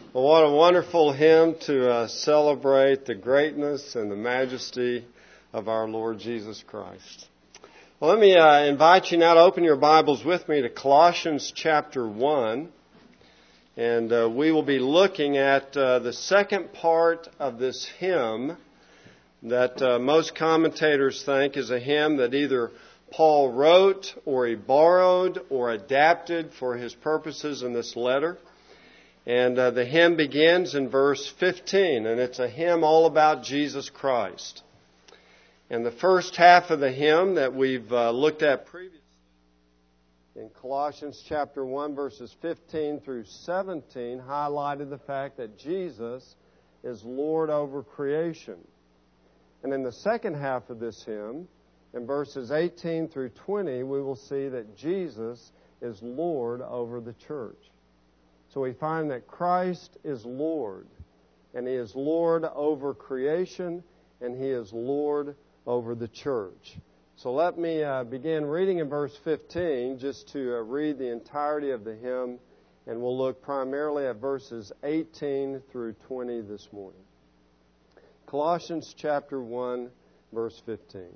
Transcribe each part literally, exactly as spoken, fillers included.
Well, what a wonderful hymn to uh, celebrate the greatness and the majesty of our Lord Jesus Christ. Well, let me uh, invite you now to open your Bibles with me to Colossians chapter one. And uh, we will be looking at uh, the second part of this hymn that uh, most commentators think is a hymn that either Paul wrote or he borrowed or adapted for his purposes in this letter. And uh, the hymn begins in verse fifteen, and it's a hymn all about Jesus Christ. And the first half of the hymn that we've uh, looked at previously in Colossians chapter one, verses fifteen through seventeen, highlighted the fact that Jesus is Lord over creation. And in the second half of this hymn, in verses eighteen through twenty, we will see that Jesus is Lord over the church. So we find that Christ is Lord, and He is Lord over creation, and He is Lord over the church. So let me uh, begin reading in verse fifteen, just to uh, read the entirety of the hymn, and we'll look primarily at verses eighteen through twenty this morning. Colossians chapter one, verse fifteen.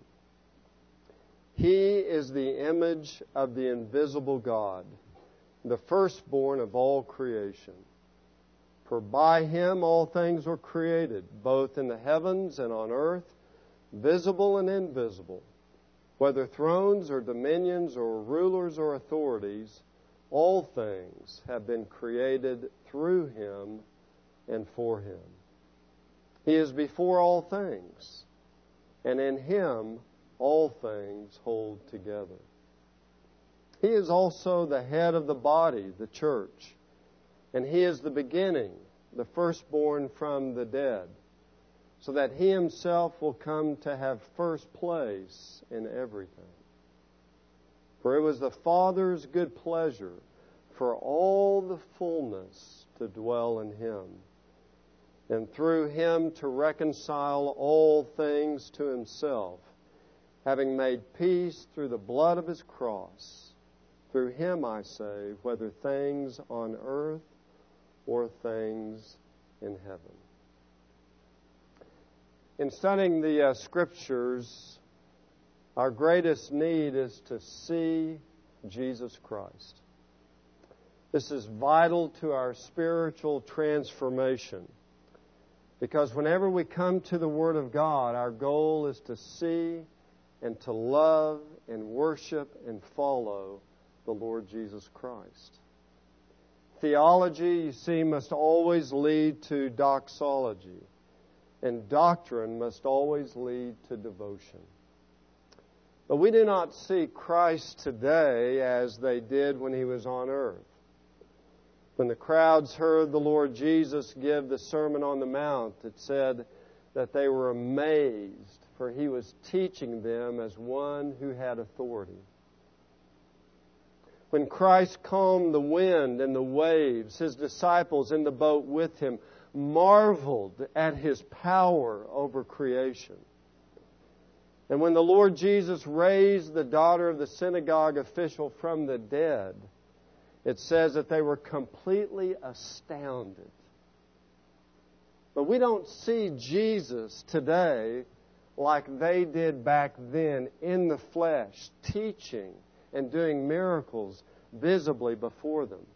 He is the image of the invisible God, the firstborn of all creation. For by Him all things were created, both in the heavens and on earth, visible and invisible. Whether thrones or dominions or rulers or authorities, all things have been created through Him and for Him. He is before all things, and in Him all things hold together. He is also the head of the body, the church, and He is the beginning, the firstborn from the dead, so that He Himself will come to have first place in everything. For it was the Father's good pleasure for all the fullness to dwell in Him, and through Him to reconcile all things to Himself, having made peace through the blood of His cross. Through Him, I say, whether things on earth or things in heaven. In studying the uh, Scriptures, our greatest need is to see Jesus Christ. This is vital to our spiritual transformation, because whenever we come to the Word of God, our goal is to see and to love and worship and follow the Lord Jesus Christ. Theology, you see, must always lead to doxology, and doctrine must always lead to devotion. But we do not see Christ today as they did when He was on earth. When the crowds heard the Lord Jesus give the Sermon on the Mount, it said that they were amazed, for He was teaching them as one who had authority. When Christ calmed the wind and the waves, His disciples in the boat with Him marveled at His power over creation. And when the Lord Jesus raised the daughter of the synagogue official from the dead, it says that they were completely astounded. But we don't see Jesus today like they did back then in the flesh, teaching and doing miracles visibly before them.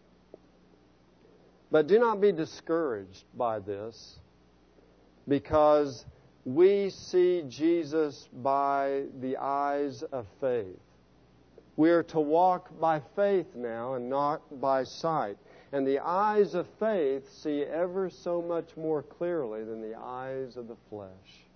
But do not be discouraged by this, because we see Jesus by the eyes of faith. We are to walk by faith now and not by sight. And the eyes of faith see ever so much more clearly than the eyes of the flesh.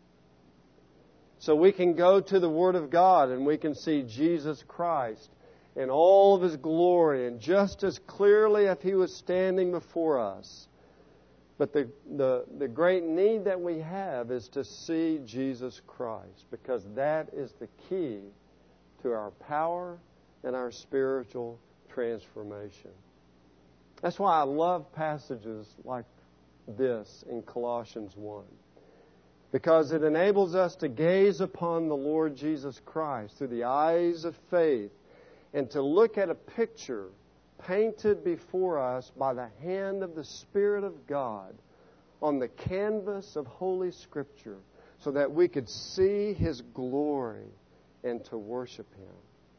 So we can go to the Word of God and we can see Jesus Christ in all of His glory and just as clearly if He was standing before us. But the, the, the great need that we have is to see Jesus Christ, because that is the key to our power and our spiritual transformation. That's why I love passages like this in Colossians one. Because it enables us to gaze upon the Lord Jesus Christ through the eyes of faith and to look at a picture painted before us by the hand of the Spirit of God on the canvas of Holy Scripture so that we could see His glory and to worship Him.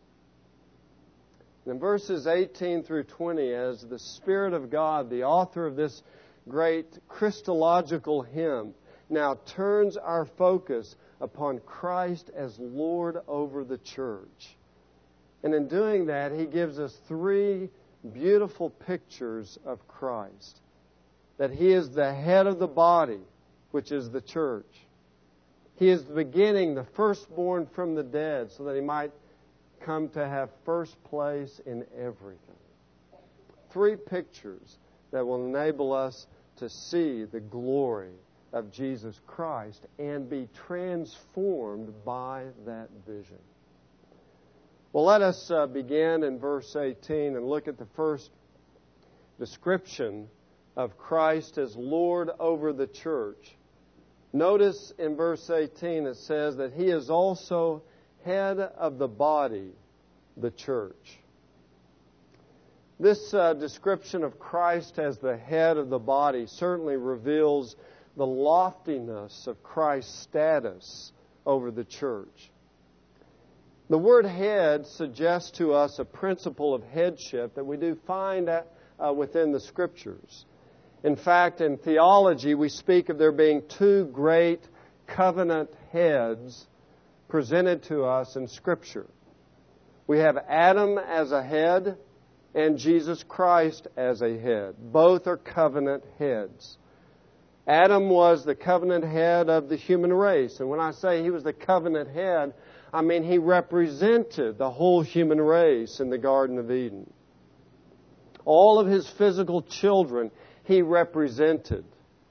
In verses eighteen through twenty, as the Spirit of God, the author of this great Christological hymn, now turns our focus upon Christ as Lord over the church. And in doing that, He gives us three beautiful pictures of Christ. That He is the head of the body, which is the church. He is the beginning, the firstborn from the dead, so that He might come to have first place in everything. Three pictures that will enable us to see the glory of Jesus Christ and be transformed by that vision. Well, let us uh, begin in verse eighteen and look at the first description of Christ as Lord over the church. Notice in verse eighteen it says that He is also head of the body, the church. This uh, description of Christ as the head of the body certainly reveals the loftiness of Christ's status over the church. The word head suggests to us a principle of headship that we do find at, uh, within the Scriptures. In fact, in theology, we speak of there being two great covenant heads presented to us in Scripture. We have Adam as a head and Jesus Christ as a head. Both are covenant heads. Adam was the covenant head of the human race. And when I say he was the covenant head, I mean he represented the whole human race in the Garden of Eden. All of his physical children he represented.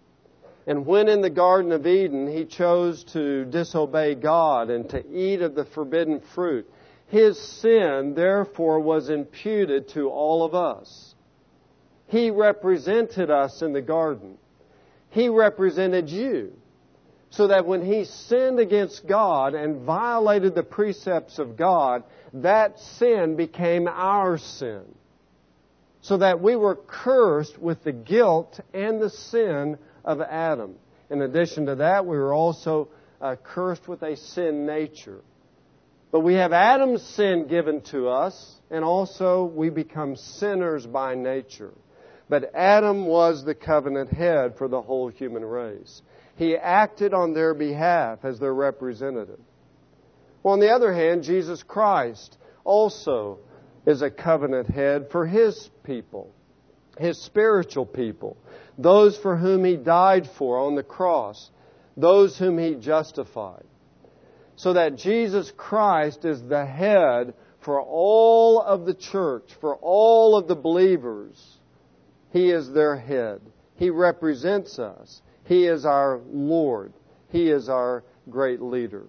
And when in the Garden of Eden he chose to disobey God and to eat of the forbidden fruit, his sin, therefore, was imputed to all of us. He represented us in the garden. He represented you. So that when he sinned against God and violated the precepts of God, that sin became our sin. So that we were cursed with the guilt and the sin of Adam. In addition to that, we were also uh, cursed with a sin nature. But we have Adam's sin given to us, and also we become sinners by nature. But Adam was the covenant head for the whole human race. He acted on their behalf as their representative. Well, on the other hand, Jesus Christ also is a covenant head for His people, His spiritual people, those for whom He died for on the cross, those whom He justified. So that Jesus Christ is the head for all of the church, for all of the believers. He is their head. He represents us. He is our Lord. He is our great leader.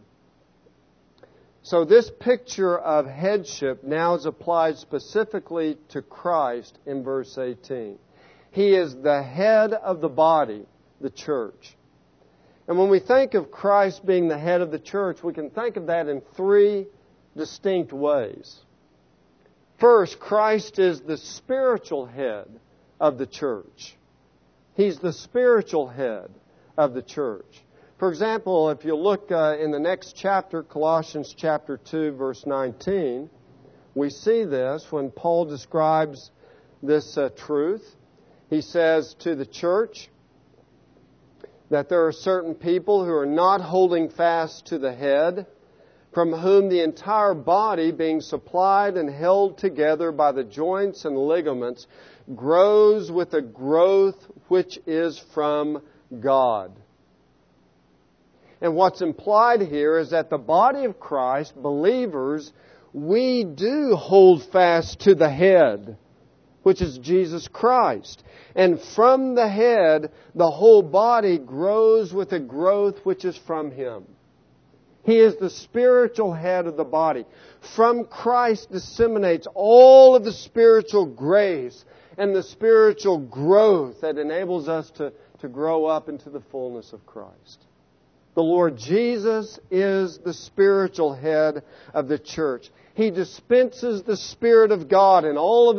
So this picture of headship now is applied specifically to Christ in verse eighteen. He is the head of the body, the church. And when we think of Christ being the head of the church, we can think of that in three distinct ways. First, Christ is the spiritual head of the church. He's the spiritual head of the church. For example, if you look uh, in the next chapter, Colossians chapter two, verse nineteen, we see this when Paul describes this uh, truth. He says to the church that there are certain people who are not holding fast to the head, from whom the entire body, being supplied and held together by the joints and ligaments, grows with a growth which is from God. And what's implied here is that the body of Christ, believers, we do hold fast to the head, which is Jesus Christ. And from the head, the whole body grows with a growth which is from Him. He is the spiritual head of the body. From Christ disseminates all of the spiritual grace and the spiritual growth that enables us to, to grow up into the fullness of Christ. The Lord Jesus is the spiritual head of the church. He dispenses the Spirit of God in all of His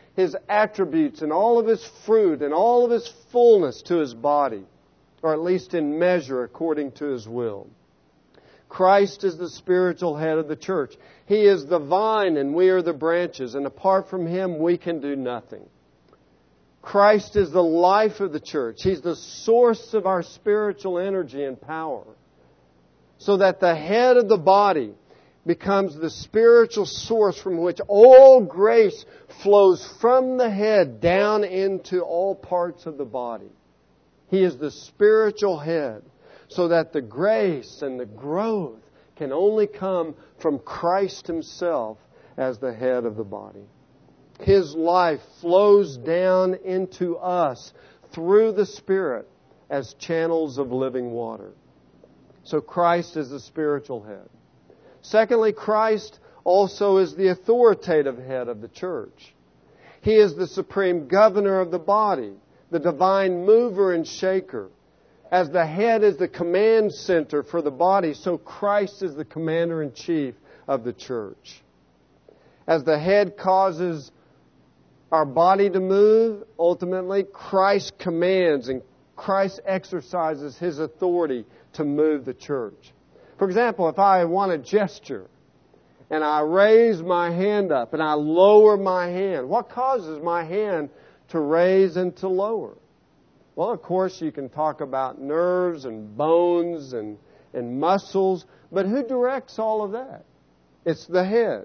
His attributes and all of His fruit and all of His fullness to His body, or at least in measure according to His will. Christ is the spiritual head of the church. He is the vine and we are the branches, and apart from Him we can do nothing. Christ is the life of the church. He's the source of our spiritual energy and power. So that the head of the body becomes the spiritual source from which all grace flows from the head down into all parts of the body. He is the spiritual head, so that the grace and the growth can only come from Christ Himself as the head of the body. His life flows down into us through the Spirit as channels of living water. So Christ is the spiritual head. Secondly, Christ also is the authoritative head of the church. He is the supreme governor of the body, the divine mover and shaker. As the head is the command center for the body, so Christ is the commander-in-chief of the church. As the head causes our body to move, ultimately Christ commands and Christ exercises His authority to move the church. For example, if I want a gesture and I raise my hand up and I lower my hand, what causes my hand to raise and to lower? Well, of course, you can talk about nerves and bones and, and muscles, but who directs all of that? It's the head.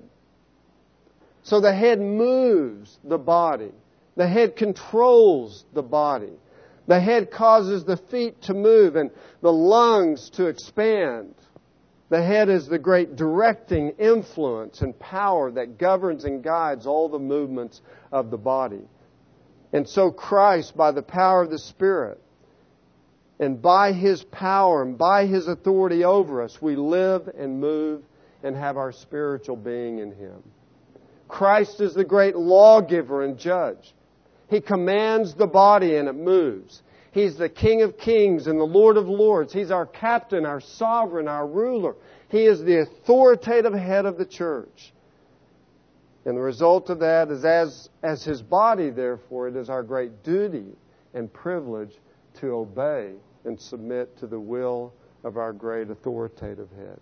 So the head moves the body. The head controls the body. The head causes the feet to move and the lungs to expand. The head is the great directing influence and power that governs and guides all the movements of the body. And so Christ, by the power of the Spirit, and by His power and by His authority over us, we live and move and have our spiritual being in Him. Christ is the great lawgiver and judge. He commands the body and it moves. He's the King of kings and the Lord of lords. He's our captain, our sovereign, our ruler. He is the authoritative head of the church. And the result of that is as, as His body, therefore, it is our great duty and privilege to obey and submit to the will of our great authoritative head.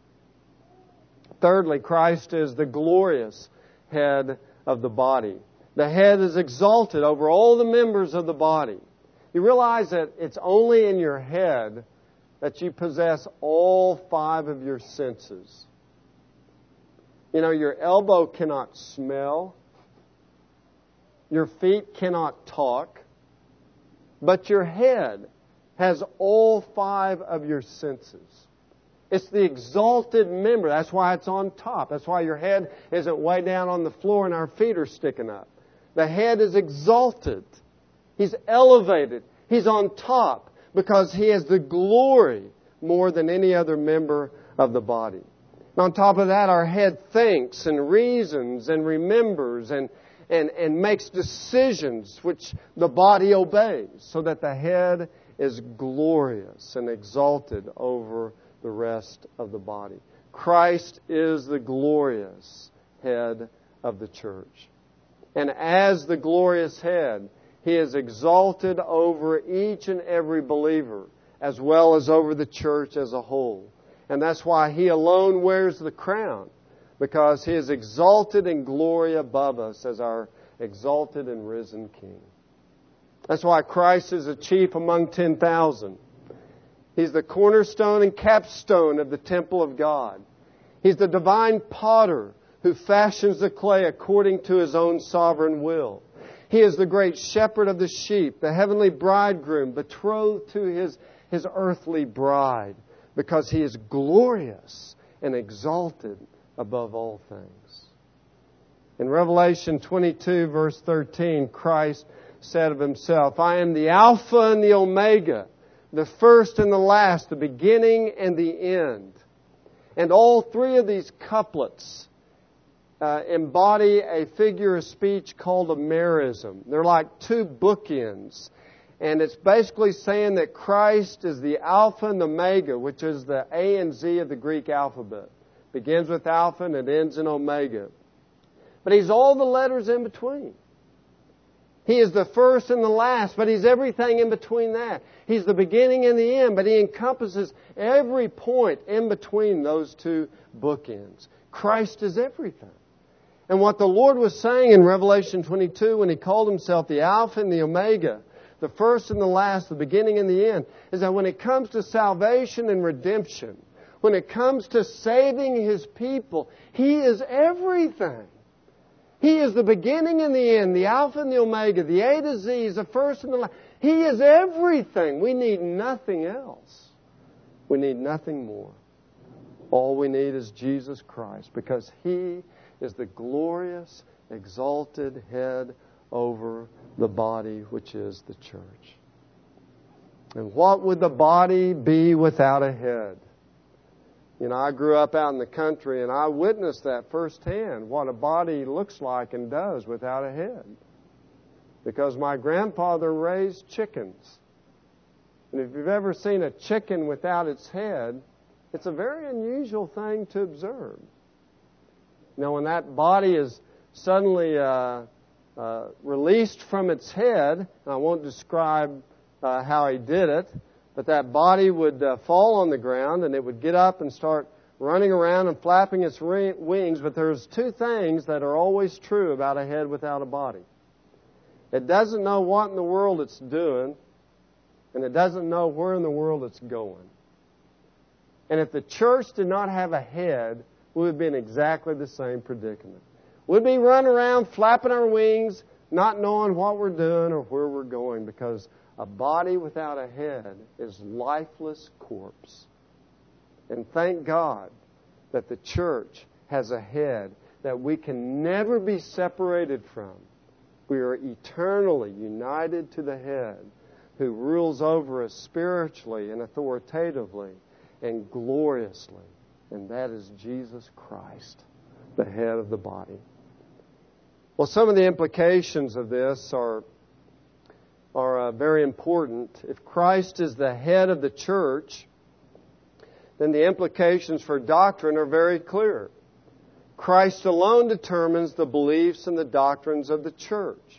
Thirdly, Christ is the glorious head of the body. The head is exalted over all the members of the body. You realize that it's only in your head that you possess all five of your senses. You know, your elbow cannot smell. Your feet cannot talk. But your head has all five of your senses. It's the exalted member. That's why it's on top. That's why your head isn't way down on the floor and our feet are sticking up. The head is exalted. He's elevated. He's on top because He has the glory more than any other member of the body. And on top of that, our head thinks and reasons and remembers and, and, and makes decisions which the body obeys, so that the head is glorious and exalted over the rest of the body. Christ is the glorious head of the church. And as the glorious head, He is exalted over each and every believer, as well as over the church as a whole. And that's why He alone wears the crown, because He is exalted in glory above us as our exalted and risen King. That's why Christ is a chief among ten thousand. He's the cornerstone and capstone of the temple of God. He's the divine potter who fashions the clay according to His own sovereign will. He is the great shepherd of the sheep, the heavenly bridegroom betrothed to His, His earthly bride, because He is glorious and exalted above all things. In Revelation twenty-two, verse thirteen, Christ said of Himself, "I am the Alpha and the Omega, the first and the last, the beginning and the end." And all three of these couplets uh, embody a figure of speech called a merism. They're like two bookends. And it's basically saying that Christ is the Alpha and the Omega, which is the A and Z of the Greek alphabet. Begins with Alpha and it ends in Omega. But He's all the letters in between. He is the first and the last, but He's everything in between that. He's the beginning and the end, but He encompasses every point in between those two bookends. Christ is everything. And what the Lord was saying in Revelation twenty-two when He called Himself the Alpha and the Omega, the first and the last, the beginning and the end, is that when it comes to salvation and redemption, when it comes to saving His people, He is everything. He is the beginning and the end, the Alpha and the Omega, the A to Z, He's the first and the last. He is everything. We need nothing else. We need nothing more. All we need is Jesus Christ, because He is the glorious, exalted head over the body, which is the church. And what would the body be without a head? You know, I grew up out in the country and I witnessed that firsthand, what a body looks like and does without a head. Because my grandfather raised chickens. And if you've ever seen a chicken without its head, it's a very unusual thing to observe. Now, when that body is suddenly uh, uh, released from its head, and I won't describe uh, how he did it, but that body would uh, fall on the ground and it would get up and start running around and flapping its re- wings. But there's two things that are always true about a head without a body. It doesn't know what in the world it's doing, and it doesn't know where in the world it's going. And if the church did not have a head, we would be in exactly the same predicament. We'd be running around flapping our wings, not knowing what we're doing or where we're going, because a body without a head is lifeless corpse. And thank God that the church has a head that we can never be separated from. We are eternally united to the head who rules over us spiritually and authoritatively and gloriously. And that is Jesus Christ, the head of the body. Well, some of the implications of this are are uh, very important. If Christ is the head of the church, then the implications for doctrine are very clear. Christ alone determines the beliefs and the doctrines of the church,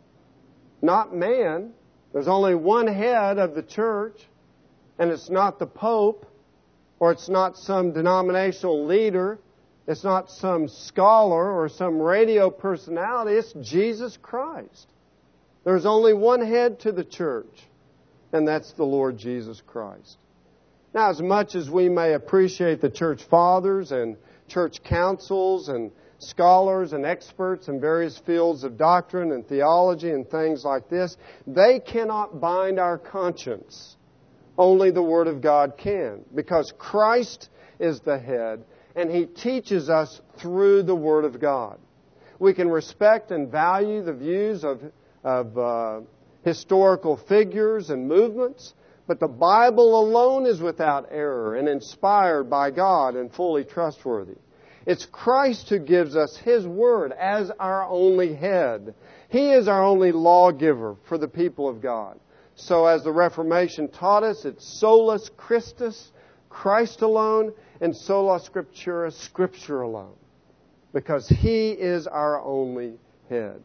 not man. There's only one head of the church, and it's not the Pope, or it's not some denominational leader. It's not some scholar or some radio personality. It's Jesus Christ. There's only one head to the church, and that's the Lord Jesus Christ. Now, as much as we may appreciate the church fathers and church councils and scholars and experts in various fields of doctrine and theology and things like this, they cannot bind our conscience. Only the Word of God can, because Christ is the head, and He teaches us through the Word of God. We can respect and value the views of of uh, historical figures and movements, but the Bible alone is without error and inspired by God and fully trustworthy. It's Christ who gives us His Word as our only head. He is our only lawgiver for the people of God. So as the Reformation taught us, it's solus Christus, Christ alone, and sola scriptura, Scripture alone, because He is our only head.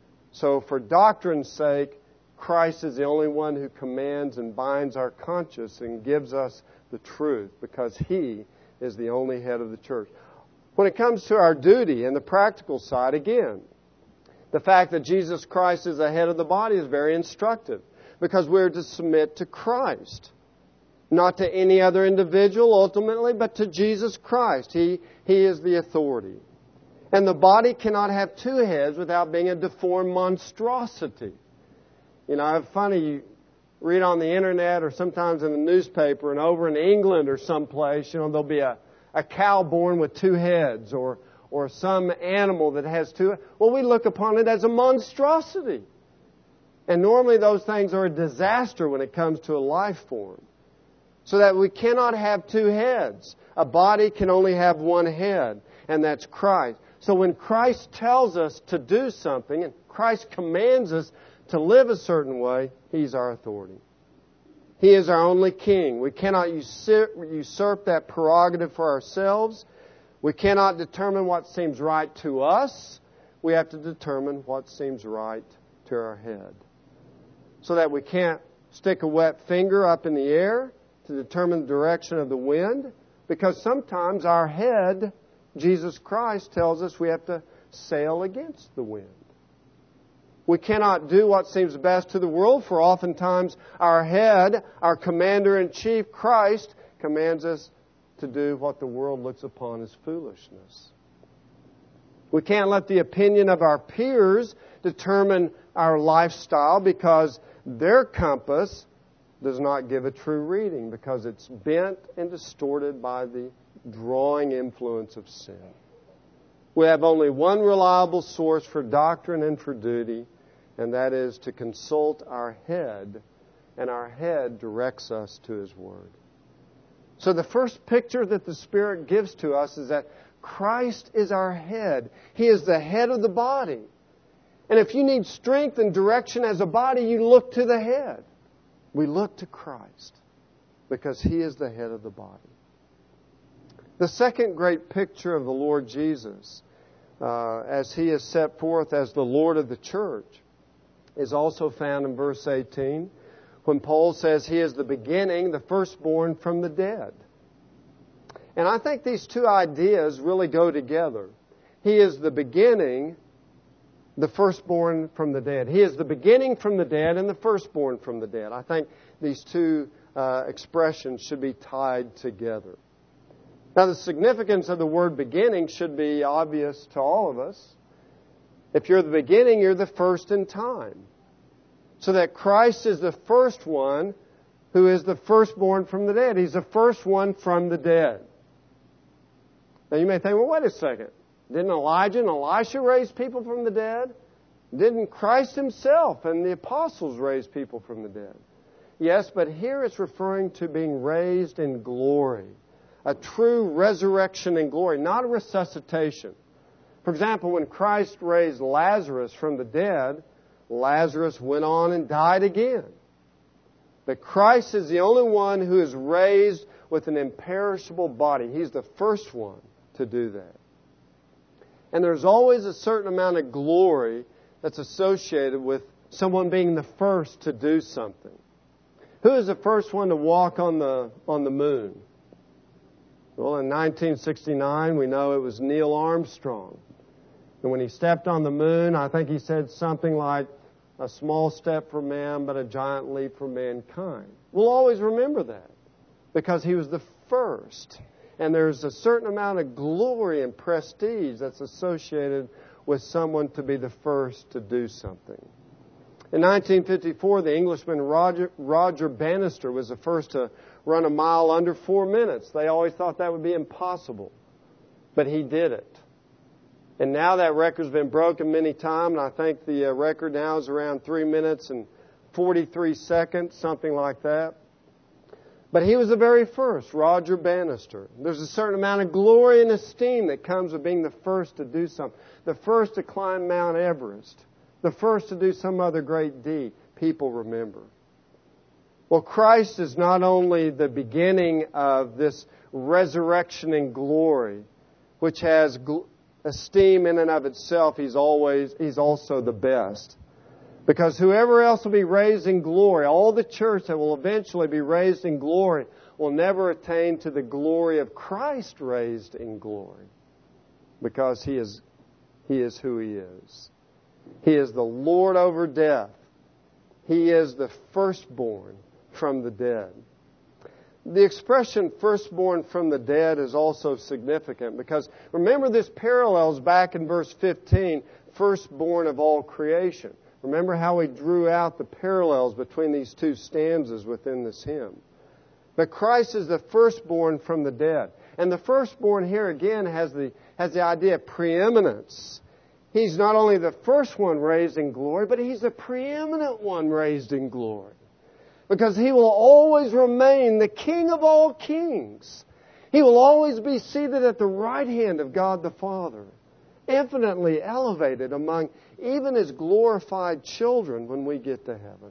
So for doctrine's sake, Christ is the only one who commands and binds our conscience and gives us the truth, because He is the only head of the church. When it comes to our duty and the practical side, again, the fact that Jesus Christ is the head of the body is very instructive, because we're to submit to Christ. Not to any other individual ultimately, but to Jesus Christ. He, he is the authority. And the body cannot have two heads without being a deformed monstrosity. You know, it's funny, you read on the internet or sometimes in the newspaper, and over in England or someplace, you know, there'll be a, a cow born with two heads, or or some animal that has two. Well, we look upon it as a monstrosity. And normally those things are a disaster when it comes to a life form. So that we cannot have two heads. A body can only have one head, and that's Christ. So when Christ tells us to do something, and Christ commands us to live a certain way, He's our authority. He is our only King. We cannot usurp, usurp that prerogative for ourselves. We cannot determine what seems right to us. We have to determine what seems right to our head. So that we can't stick a wet finger up in the air to determine the direction of the wind. Because sometimes our head, Jesus Christ, tells us we have to sail against the wind. We cannot do what seems best to the world, for oftentimes our head, our commander-in-chief, Christ, commands us to do what the world looks upon as foolishness. We can't let the opinion of our peers determine our lifestyle, because their compass does not give a true reading, because it's bent and distorted by the drawing influence of sin. We have only one reliable source for doctrine and for duty, and that is to consult our head, and our head directs us to His Word. So the first picture that the Spirit gives to us is that Christ is our head. He is the head of the body. And if you need strength and direction as a body, you look to the head. We look to Christ because He is the head of the body. The second great picture of the Lord Jesus, uh, as He is set forth as the Lord of the church, is also found in verse eighteen, when Paul says He is the beginning, the firstborn from the dead. And I think these two ideas really go together. He is the beginning, the firstborn from the dead. He is the beginning from the dead and the firstborn from the dead. I think these two uh, expressions should be tied together. Now, the significance of the word beginning should be obvious to all of us. If you're the beginning, you're the first in time. So that Christ is the first one who is the firstborn from the dead. He's the first one from the dead. Now you may think, well, wait a second. Didn't Elijah and Elisha raise people from the dead? Didn't Christ Himself and the apostles raise people from the dead? Yes, but here it's referring to being raised in glory. A true resurrection in glory, not a resuscitation. For example, when Christ raised Lazarus from the dead, Lazarus went on and died again. But Christ is the only one who is raised with an imperishable body. He's the first one to do that. And there's always a certain amount of glory that's associated with someone being the first to do something. Who is the first one to walk on the on the moon? Well, in nineteen sixty-nine, we know it was Neil Armstrong. And when he stepped on the moon, I think he said something like, a small step for man, but a giant leap for mankind. We'll always remember that because he was the first. And there's a certain amount of glory and prestige that's associated with someone to be the first to do something. In nineteen fifty-four, the Englishman Roger, Roger Bannister was the first to run a mile under four minutes. They always thought that would be impossible, but he did it. And now that record's been broken many times, and I think the uh, record now is around three minutes and forty-three seconds, something like that. But he was the very first, Roger Bannister. There's a certain amount of glory and esteem that comes with being the first to do something. The first to climb Mount Everest. The first to do some other great deed. People remember. Well, Christ is not only the beginning of this resurrection in glory, which has gl- esteem in and of itself. He's always, He's also the best. Because whoever else will be raised in glory, all the church that will eventually be raised in glory, will never attain to the glory of Christ raised in glory. Because He is, He is who He is. He is the Lord over death. He is the firstborn from the dead. The expression firstborn from the dead is also significant because remember this parallels back in verse fifteen, firstborn of all creation. Remember how we drew out the parallels between these two stanzas within this hymn. But Christ is the firstborn from the dead. And the firstborn here again has the, has the idea of preeminence. He's not only the first one raised in glory, but He's the preeminent one raised in glory. Because He will always remain the King of all kings. He will always be seated at the right hand of God the Father, infinitely elevated among even His glorified children when we get to heaven.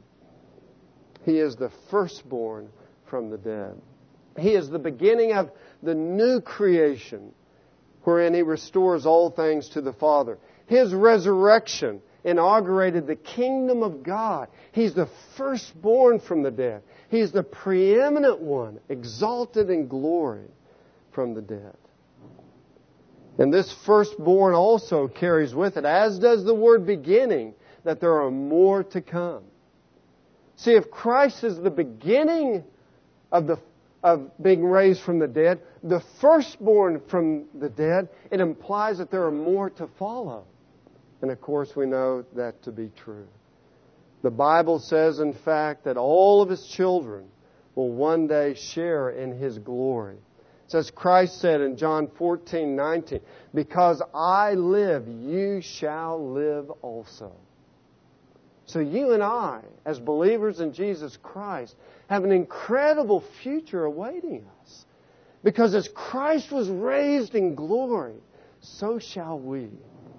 He is the firstborn from the dead. He is the beginning of the new creation, wherein He restores all things to the Father. His resurrection inaugurated the kingdom of God. He's the firstborn from the dead. He's the preeminent one, exalted in glory from the dead. And this firstborn also carries with it, as does the word beginning, that there are more to come. See, if Christ is the beginning of the of being raised from the dead, the firstborn from the dead, it implies that there are more to follow. And of course we know that to be true. The Bible says, in fact, that all of His children will one day share in His glory. It says, Christ said in John fourteen nineteen, "Because I live, you shall live also." So you and I, as believers in Jesus Christ, have an incredible future awaiting us. Because as Christ was raised in glory, so shall we.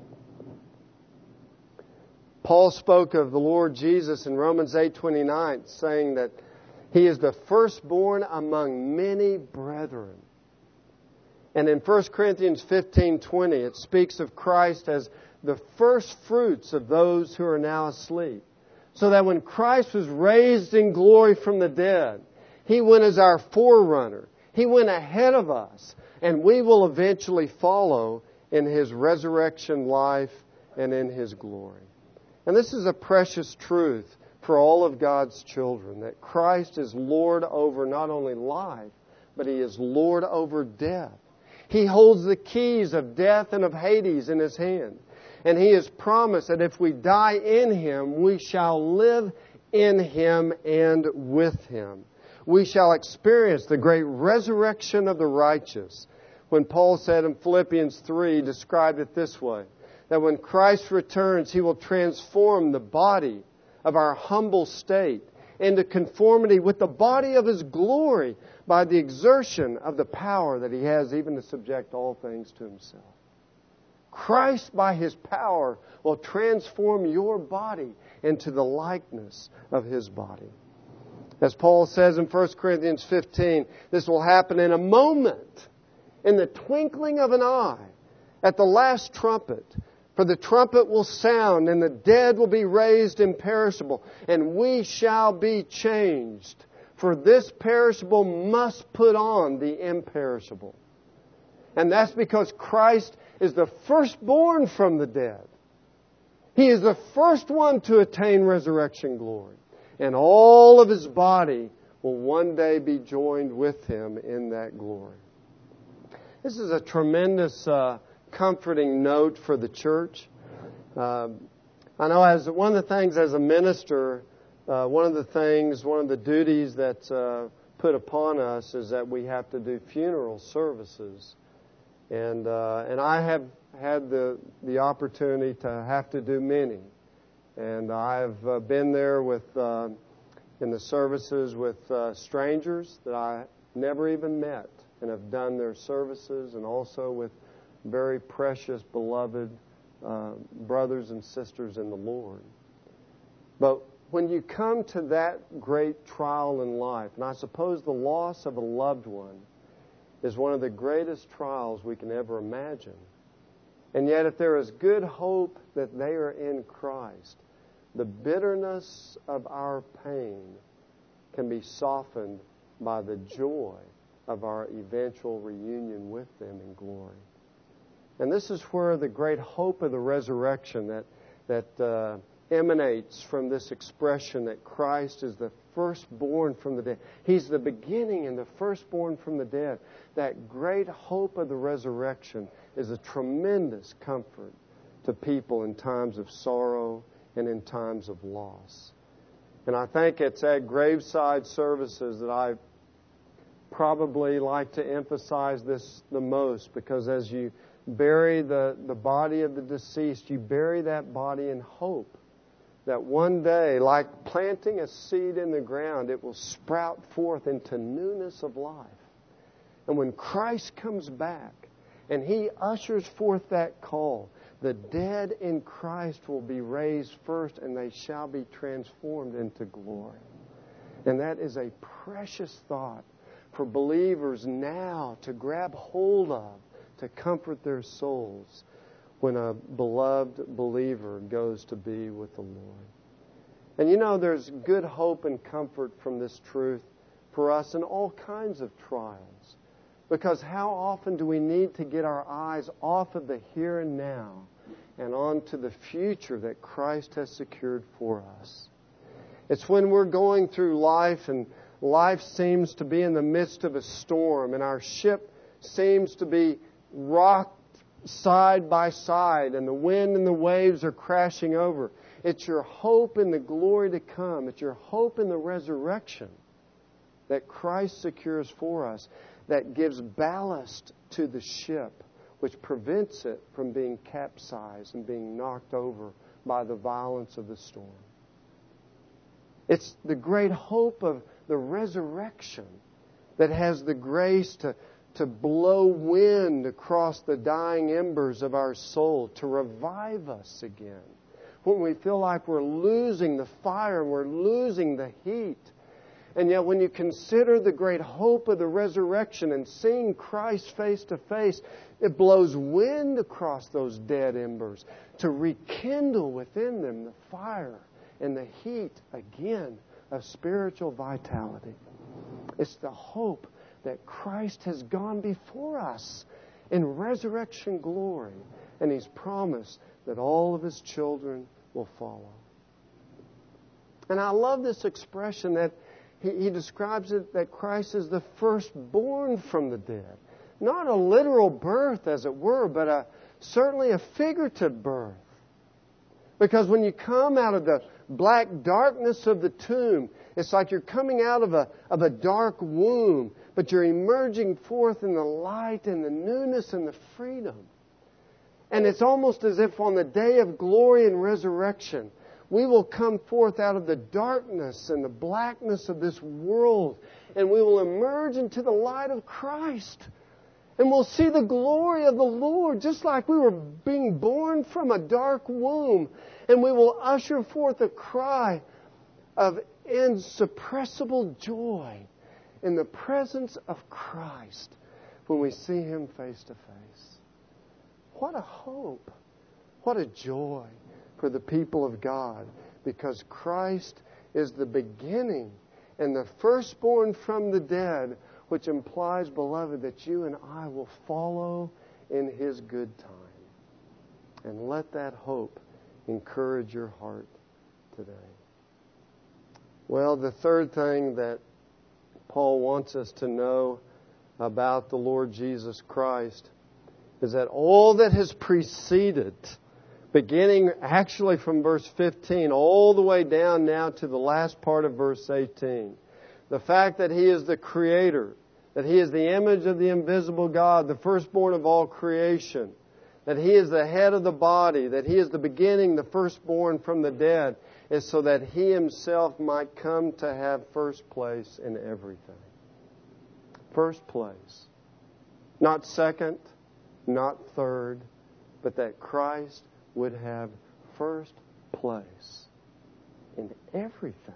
Paul spoke of the Lord Jesus in Romans eight twenty-nine, saying that He is the firstborn among many brethren. And in First Corinthians fifteen twenty, it speaks of Christ as the first fruits of those who are now asleep. So that when Christ was raised in glory from the dead, He went as our forerunner. He went ahead of us. And we will eventually follow in His resurrection life and in His glory. And this is a precious truth for all of God's children, that Christ is Lord over not only life, but He is Lord over death. He holds the keys of death and of Hades in His hand. And He has promised that if we die in Him, we shall live in Him and with Him. We shall experience the great resurrection of the righteous. When Paul said in Philippians three, described it this way, that when Christ returns, He will transform the body of our humble state into conformity with the body of His glory by the exertion of the power that He has even to subject all things to Himself. Christ, by His power, will transform your body into the likeness of His body. As Paul says in First Corinthians fifteen, this will happen in a moment, in the twinkling of an eye, at the last trumpet. For the trumpet will sound, and the dead will be raised imperishable, and we shall be changed. For this perishable must put on the imperishable. And that's because Christ is the firstborn from the dead. He is the first one to attain resurrection glory. And all of His body will one day be joined with Him in that glory. This is a tremendous uh, comforting note for the church. Uh, I know as one of the things as a minister, uh, one of the things, one of the duties that's uh, put upon us is that we have to do funeral services. And uh, and I have had the the opportunity to have to do many, and I've uh, been there with uh, in the services with uh, strangers that I never even met, and have done their services, and also with very precious, beloved uh, brothers and sisters in the Lord. But when you come to that great trial in life, and I suppose the loss of a loved one is one of the greatest trials we can ever imagine. And yet if there is good hope that they are in Christ, the bitterness of our pain can be softened by the joy of our eventual reunion with them in glory. And this is where the great hope of the resurrection that, that uh, emanates from this expression that Christ is the firstborn from the dead. He's the beginning and the firstborn from the dead. That great hope of the resurrection is a tremendous comfort to people in times of sorrow and in times of loss. And I think it's at graveside services that I probably like to emphasize this the most, because as you bury the, the body of the deceased, you bury that body in hope that one day, like planting a seed in the ground, it will sprout forth into newness of life. And when Christ comes back and He ushers forth that call, the dead in Christ will be raised first, and they shall be transformed into glory. And that is a precious thought for believers now to grab hold of, to comfort their souls. when a beloved believer goes to be with the Lord. And you know, there's good hope and comfort from this truth for us in all kinds of trials. Because how often do we need to get our eyes off of the here and now and onto the future that Christ has secured for us? It's when we're going through life and life seems to be in the midst of a storm and our ship seems to be rocked side by side and the wind and the waves are crashing over. It's your hope in the glory to come. It's your hope in the resurrection that Christ secures for us that gives ballast to the ship, which prevents it from being capsized and being knocked over by the violence of the storm. It's the great hope of the resurrection that has the grace to, to blow wind across the dying embers of our soul, to revive us again. When we feel like we're losing the fire and we're losing the heat. And yet when you consider the great hope of the resurrection and seeing Christ face to face, it blows wind across those dead embers to rekindle within them the fire and the heat again of spiritual vitality. It's the hope that Christ has gone before us in resurrection glory, and He's promised that all of His children will follow. And I love this expression that he, he describes it that Christ is the firstborn from the dead. Not a literal birth, as it were, but a certainly a figurative birth. Because when you come out of the black darkness of the tomb, it's like you're coming out of a, of a dark womb, but you're emerging forth in the light and the newness and the freedom. And it's almost as if on the day of glory and resurrection, we will come forth out of the darkness and the blackness of this world, and we will emerge into the light of Christ. And we'll see the glory of the Lord, just like we were being born from a dark womb. And we will usher forth a cry of insuppressible joy in the presence of Christ when we see Him face to face. What a hope! What a joy for the people of God, because Christ is the beginning and the firstborn from the dead, which implies, beloved, that you and I will follow in His good time. And let that hope encourage your heart today. Well, the third thing that Paul wants us to know about the Lord Jesus Christ is that all that has preceded, beginning actually from verse fifteen, all the way down now to the last part of verse eighteen, the fact that He is the Creator, that He is the image of the invisible God, the firstborn of all creation, that He is the head of the body, that He is the beginning, the firstborn from the dead, is so that He Himself might come to have first place in everything. First place. Not second, not third, but that Christ would have first place in everything.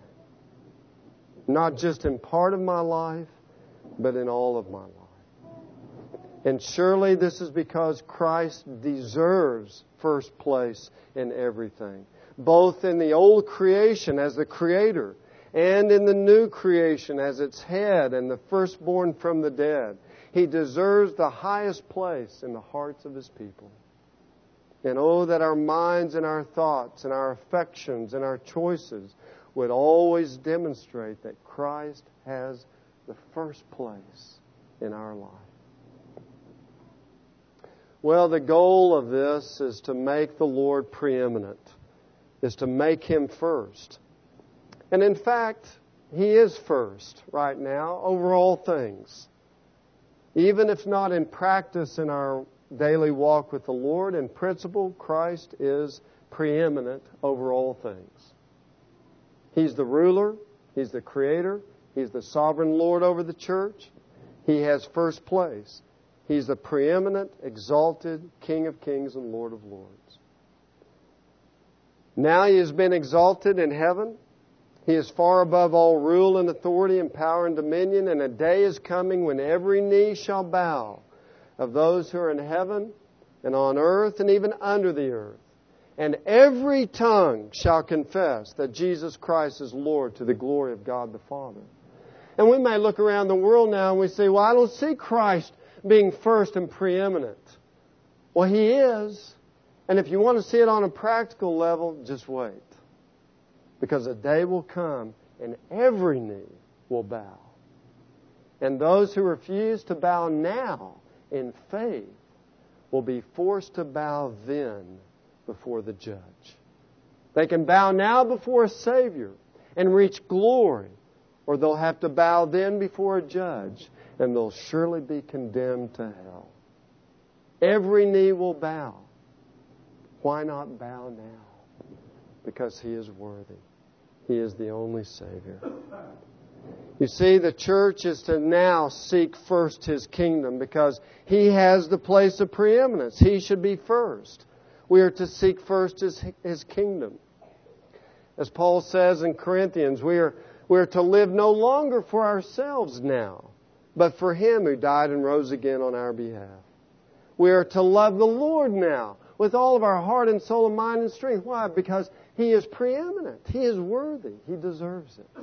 Not just in part of my life, but in all of my life. And surely this is because Christ deserves first place in everything. Both in the old creation as the Creator and in the new creation as its head and the firstborn from the dead. He deserves the highest place in the hearts of His people. And oh, that our minds and our thoughts and our affections and our choices would always demonstrate that Christ has the first place in our life. Well, the goal of this is to make the Lord preeminent, is to make Him first. And in fact, He is first right now over all things. Even if not in practice in our daily walk with the Lord, in principle, Christ is preeminent over all things. He's the ruler. He's the Creator. He's the sovereign Lord over the church. He has first place. He's the preeminent, exalted King of kings and Lord of lords. Now He has been exalted in heaven. He is far above all rule and authority and power and dominion, and a day is coming when every knee shall bow, of those who are in heaven, and on earth and even under the earth. And every tongue shall confess that Jesus Christ is Lord to the glory of God the Father. And we may look around the world now and we say, well, I don't see Christ being first and preeminent. Well, He is. And if you want to see it on a practical level, just wait. Because a day will come and every knee will bow. And those who refuse to bow now in faith will be forced to bow then before the judge. They can bow now before a Savior and reach glory, or they'll have to bow then before a judge, and they'll surely be condemned to hell. Every knee will bow. Why not bow now? Because He is worthy. He is the only Savior. You see, the church is to now seek first His kingdom because He has the place of preeminence. He should be first. We are to seek first His, His kingdom. As Paul says in Corinthians, we are, we are to live no longer for ourselves now, but for Him who died and rose again on our behalf. We are to love the Lord now with all of our heart and soul and mind and strength. Why? Because He is preeminent. He is worthy. He deserves it.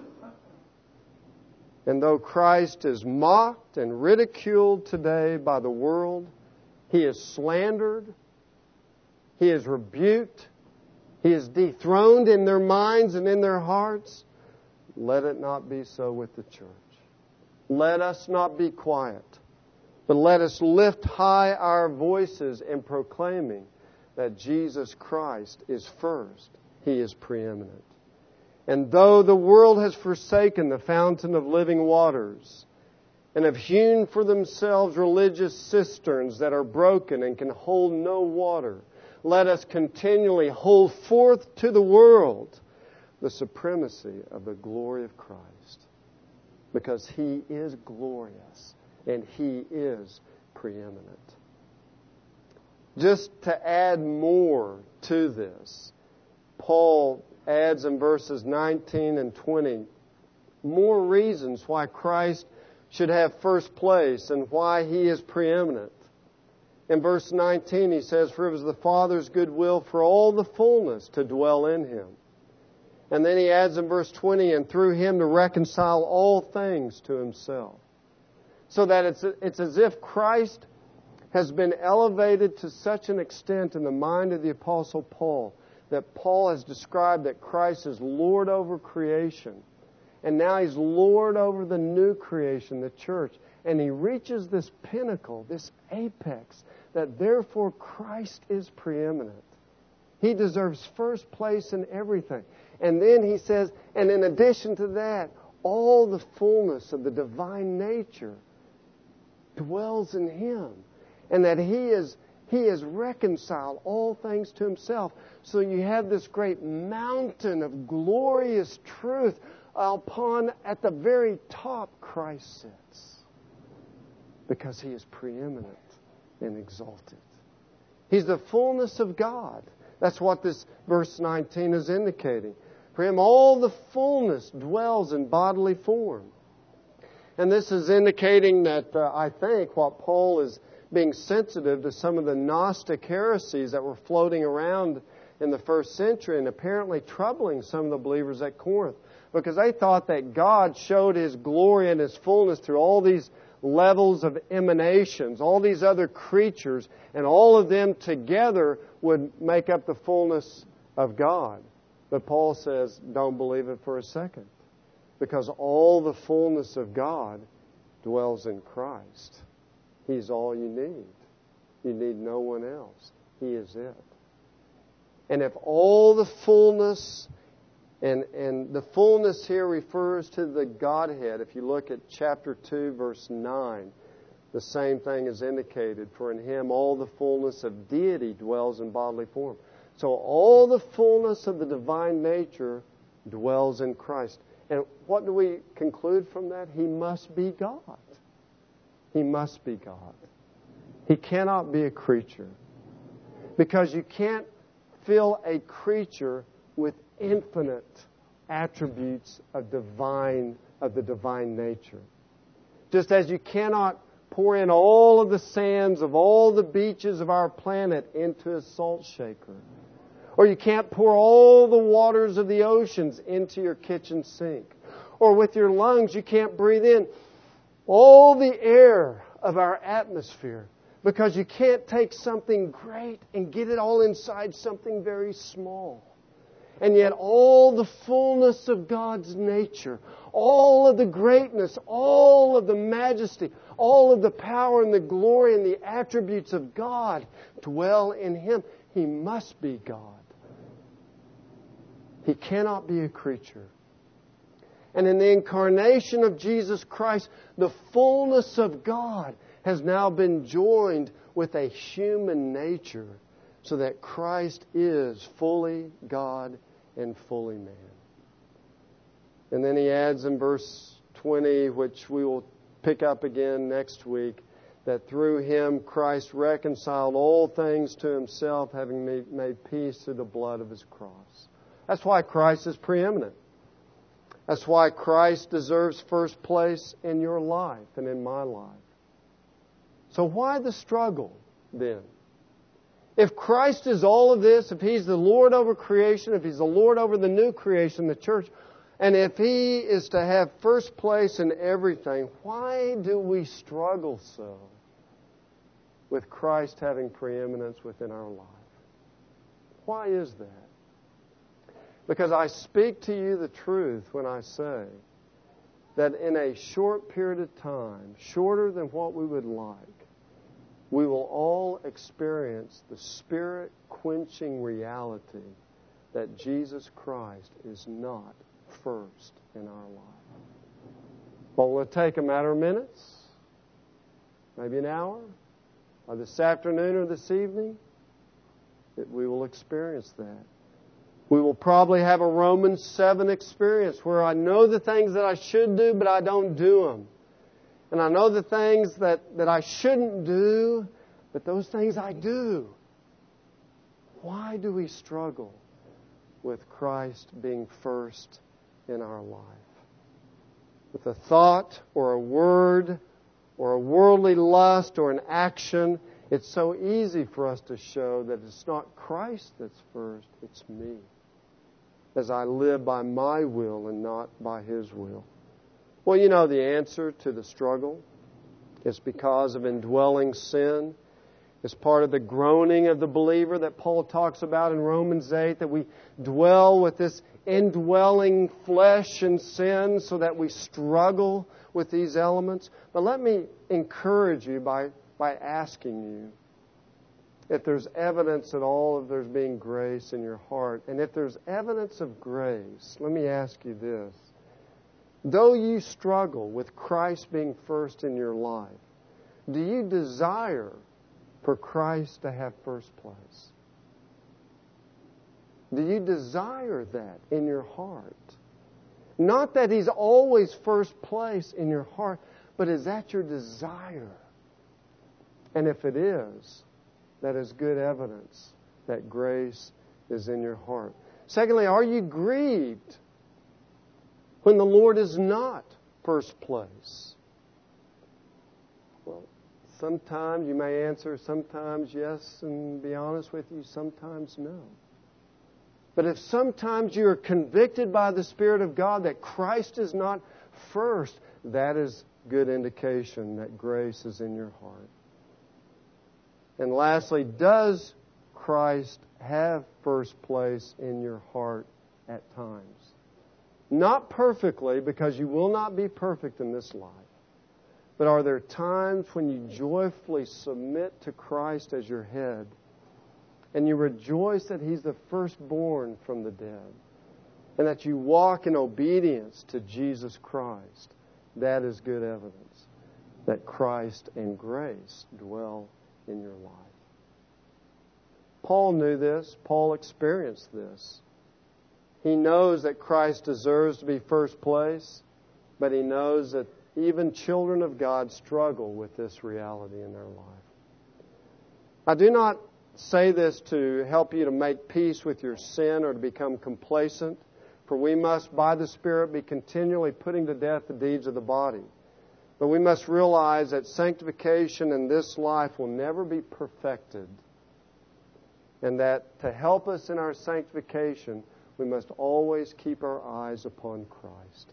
And though Christ is mocked and ridiculed today by the world, He is slandered, He is rebuked, He is dethroned in their minds and in their hearts, let it not be so with the church. Let us not be quiet, but let us lift high our voices in proclaiming that Jesus Christ is first. He is preeminent. And though the world has forsaken the fountain of living waters and have hewn for themselves religious cisterns that are broken and can hold no water, let us continually hold forth to the world the supremacy of the glory of Christ. Because He is glorious and He is preeminent. Just to add more to this, Paul adds in verses nineteen and twenty more reasons why Christ should have first place and why He is preeminent. In verse nineteen he says, "For it was the Father's good will for all the fullness to dwell in Him." And then he adds in verse twenty, "And through Him to reconcile all things to Himself." So that it's, it's as if Christ has been elevated to such an extent in the mind of the Apostle Paul that Paul has described that Christ is Lord over creation. And now He's Lord over the new creation, the church. And he reaches this pinnacle, this apex, that therefore Christ is preeminent. He deserves first place in everything. And then he says, and in addition to that, all the fullness of the divine nature dwells in Him. And that He is He has reconciled all things to Himself. So you have this great mountain of glorious truth upon, at the very top, Christ sits. Because He is preeminent and exalted. He's the fullness of God. That's what this verse nineteen is indicating. For Him all the fullness dwells in bodily form. And this is indicating that, uh, I think, what Paul is being sensitive to some of the Gnostic heresies that were floating around in the first century and apparently troubling some of the believers at Corinth. Because they thought that God showed His glory and His fullness through all these levels of emanations, all these other creatures, and all of them together would make up the fullness of God. But Paul says, don't believe it for a second. Because all the fullness of God dwells in Christ. He's all you need. You need no one else. He is it. And if all the fullness, and, and the fullness here refers to the Godhead. If you look at chapter two, verse nine, the same thing is indicated. For in Him all the fullness of deity dwells in bodily form. So all the fullness of the divine nature dwells in Christ. And what do we conclude from that? He must be God. He must be God. He cannot be a creature. Because you can't fill a creature with infinite attributes of divine, of the divine nature. Just as you cannot pour in all of the sands of all the beaches of our planet into a salt shaker. Or you can't pour all the waters of the oceans into your kitchen sink. Or with your lungs, you can't breathe in all the air of our atmosphere, because you can't take something great and get it all inside something very small. And yet all the fullness of God's nature, all of the greatness, all of the majesty, all of the power and the glory and the attributes of God dwell in Him. He must be God. He cannot be a creature. And in the incarnation of Jesus Christ, the fullness of God has now been joined with a human nature, so that Christ is fully God and fully man. And then he adds in verse twenty, which we will pick up again next week, that through Him Christ reconciled all things to Himself, having made, made peace through the blood of His cross. That's why Christ is preeminent. That's why Christ deserves first place in your life and in my life. So why the struggle then? If Christ is all of this, if He's the Lord over creation, if He's the Lord over the new creation, the church, and if He is to have first place in everything, why do we struggle so with Christ having preeminence within our life? Why is that? Because I speak to you the truth when I say that in a short period of time, shorter than what we would like, we will all experience the spirit-quenching reality that Jesus Christ is not first in our life. But will it take a matter of minutes? Maybe an hour? Or this afternoon or this evening? That we will experience that. We will probably have a Romans seven experience where I know the things that I should do, but I don't do them. And I know the things that, that I shouldn't do, but those things I do. Why do we struggle with Christ being first in our life? With a thought or a word or a worldly lust or an action, it's so easy for us to show that it's not Christ that's first, it's me. As I live by my will and not by His will. Well, you know the answer to the struggle. It's because of indwelling sin. It's part of the groaning of the believer that Paul talks about in Romans eight, that we dwell with this indwelling flesh and sin so that we struggle with these elements. But let me encourage you by, by asking you if there's evidence at all of there's being grace in your heart. And if there's evidence of grace, let me ask you this. Though you struggle with Christ being first in your life, do you desire for Christ to have first place? Do you desire that in your heart? Not that He's always first place in your heart, but is that your desire? And if it is, that is good evidence that grace is in your heart. Secondly, are you grieved when the Lord is not first place? Well, sometimes you may answer, sometimes yes, and be honest with you, sometimes no. But if sometimes you are convicted by the Spirit of God that Christ is not first, that is good indication that grace is in your heart. And lastly, does Christ have first place in your heart at times? Not perfectly, because you will not be perfect in this life. But are there times when you joyfully submit to Christ as your head and you rejoice that He's the firstborn from the dead and that you walk in obedience to Jesus Christ? That is good evidence that Christ and grace dwell in your life. Paul knew this. Paul experienced this. He knows that Christ deserves to be first place, but he knows that even children of God struggle with this reality in their life. I do not say this to help you to make peace with your sin or to become complacent, for we must, by the Spirit, be continually putting to death the deeds of the body. But we must realize that sanctification in this life will never be perfected. And that to help us in our sanctification, we must always keep our eyes upon Christ.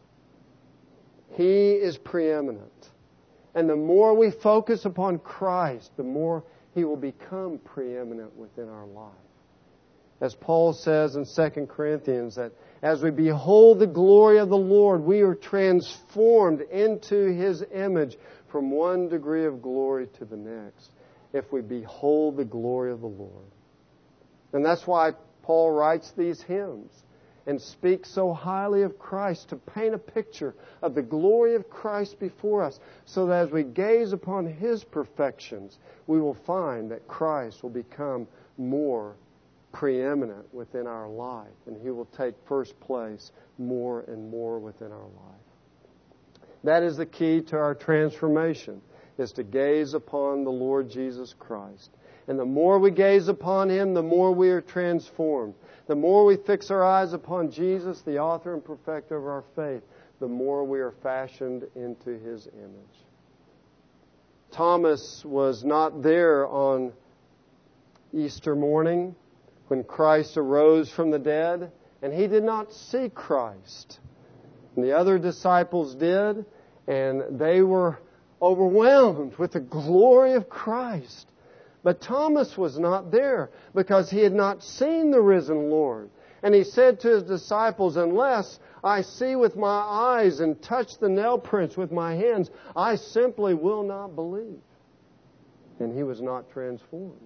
He is preeminent. And the more we focus upon Christ, the more He will become preeminent within our life. As Paul says in Second Corinthians, that as we behold the glory of the Lord, we are transformed into His image from one degree of glory to the next, if we behold the glory of the Lord. And that's why Paul writes these hymns and speaks so highly of Christ, to paint a picture of the glory of Christ before us, so that as we gaze upon His perfections, we will find that Christ will become more preeminent within our life, and He will take first place more and more within our life. That is the key to our transformation, is to gaze upon the Lord Jesus Christ. And the more we gaze upon Him, the more we are transformed. The more we fix our eyes upon Jesus, the author and perfecter of our faith, the more we are fashioned into His image. Thomas was not there on Easter morning when Christ arose from the dead, and he did not see Christ. And the other disciples did, and they were overwhelmed with the glory of Christ. But Thomas was not there because he had not seen the risen Lord. And he said to his disciples, unless I see with my eyes and touch the nail prints with my hands, I simply will not believe. And he was not transformed.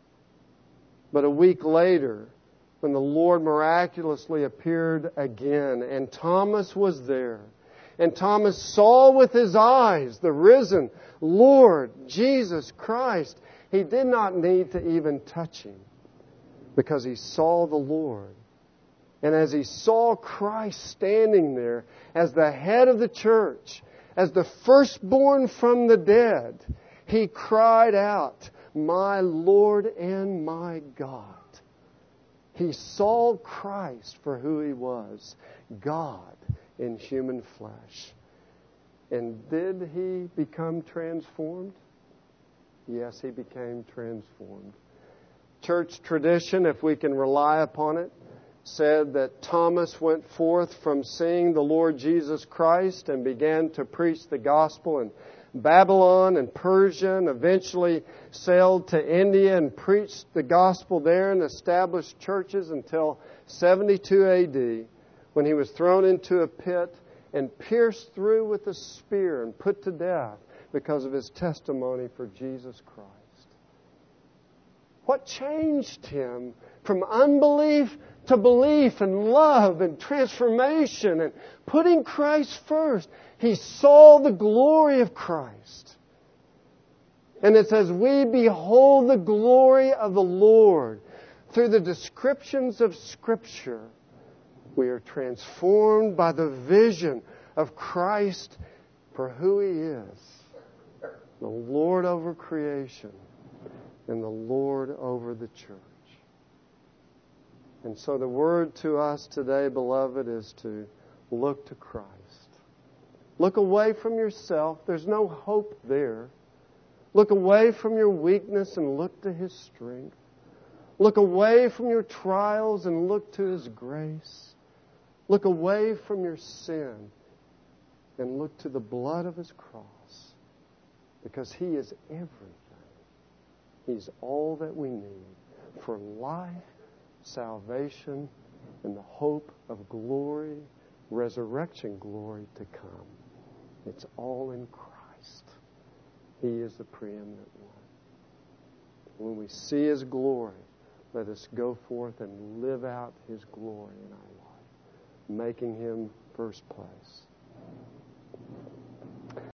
But a week later, when the Lord miraculously appeared again, and Thomas was there, and Thomas saw with his eyes the risen Lord Jesus Christ, he did not need to even touch Him, because he saw the Lord. And as he saw Christ standing there as the head of the church, as the firstborn from the dead, he cried out, "My Lord and my God." He saw Christ for who He was, God in human flesh. And did he become transformed? Yes, he became transformed. Church tradition, if we can rely upon it, said that Thomas went forth from seeing the Lord Jesus Christ and began to preach the gospel in Babylon and Persia, and eventually sailed to India and preached the gospel there and established churches until seventy-two A D, when he was thrown into a pit and pierced through with a spear and put to death because of his testimony for Jesus Christ. What changed him from unbelief to belief and love and transformation and putting Christ first? He saw the glory of Christ. And it's as we behold the glory of the Lord through the descriptions of Scripture, we are transformed by the vision of Christ for who He is, the Lord over creation and the Lord over the church. And so the word to us today, beloved, is to look to Christ. Look away from yourself. There's no hope there. Look away from your weakness and look to His strength. Look away from your trials and look to His grace. Look away from your sin and look to the blood of His cross, because He is everything. He's all that we need for life, salvation, and the hope of glory, resurrection glory to come. It's all in Christ. He is the preeminent one. When we see His glory, let us go forth and live out His glory in our life, making Him first place.